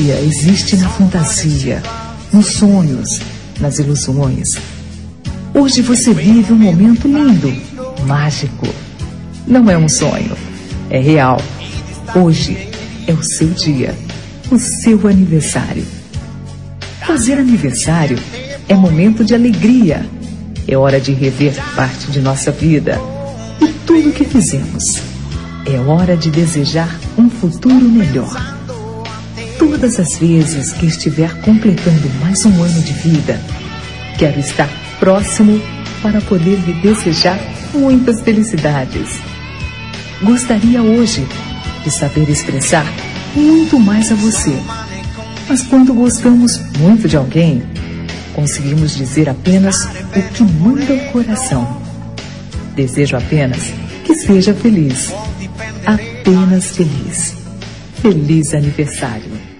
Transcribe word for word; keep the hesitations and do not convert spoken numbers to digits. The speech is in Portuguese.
alegria existe na fantasia, nos sonhos, nas ilusões. Hoje você vive um momento lindo, mágico. Não é um sonho, é real. Hoje é o seu dia, o seu aniversário. Fazer aniversário é momento de alegria. É hora de rever parte de nossa vida e tudo que fizemos. É hora de desejar um futuro melhor. Todas as vezes que estiver completando mais um ano de vida, quero estar próximo para poder lhe desejar muitas felicidades. Gostaria hoje de saber expressar muito mais a você. Mas quando gostamos muito de alguém, conseguimos dizer apenas o que manda o coração. Desejo apenas que seja feliz. Apenas feliz. Feliz aniversário.